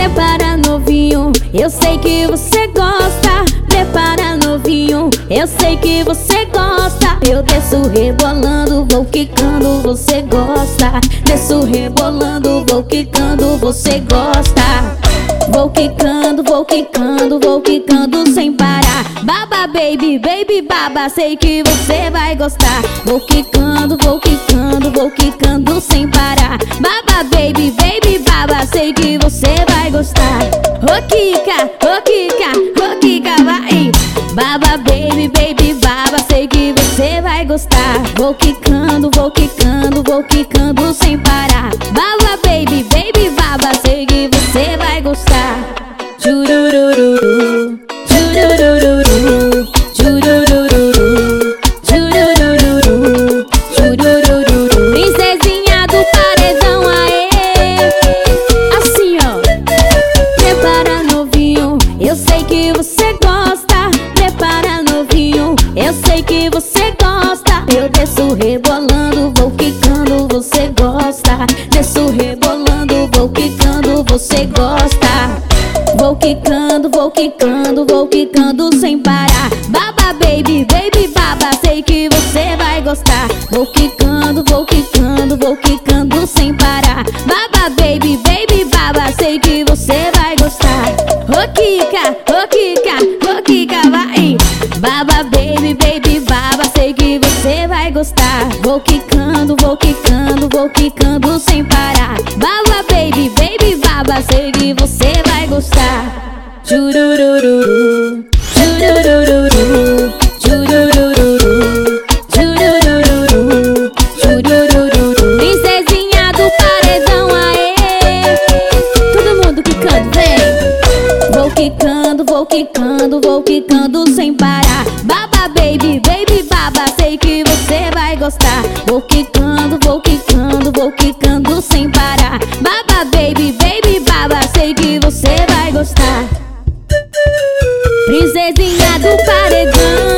Prepara novinho, eu sei que você gosta. Prepara novinho, eu sei que você gosta. Eu desço rebolando, vou quicando, você gosta. Desço rebolando, vou quicando, você gosta. Vou quicando, vou quicando, vou quicando sem parar. Baba baby, baby baba, sei que você vai gostar. Vou quicando, vou quicando, vou quicando sem parar. Baba baby, baby baba, sei que você vai gostar. Ô Kika, ô Kika, ô Kika, vai. Baba baby, baby baba, sei que você vai gostar. Vou quicando, vou quicando, vou quicando sem parar. Baba baby, baby baba, sei que você vai gostar. Chururururu, chururururu, chururururu, chururururu, chururururu. Princesinha do paredão, aê. Assim ó. Prepara novinho, eu sei que você gosta. Prepara novinho, eu sei que você gosta. Eu desço rebolando, vou quicando, você gosta. Desço rebolando, vou quicando, você gosta. Vou quicando, vou quicando, vou quicando sem parar. Baba baby, baby baba, sei que você vai gostar. Vou quicando, vou quicando, vou quicando sem parar. Baba baby, baby baba, sei que você vai gostar. Ô Kika, ô Kika, ô Kika, vai. Baba baby, baby baba, sei que você vai gostar. Vou quicando, vou quicando, vou quicando sem parar. Baba baby, baby baba, sei que você vai gostar. Chururururu, chururururu, chururururu, chururururu, chururururu. Princesinha do paredão, aê. Todo mundo quicando, vem. Vou quicando, vou quicando, vou quicando sem parar. Baba baby, baby baba, sei que você vai gostar. Vou quicando, vou quicando, vou quicando sem parar. Baba baby, baby baba, sei que você vai gostar. Princesinha do paredão.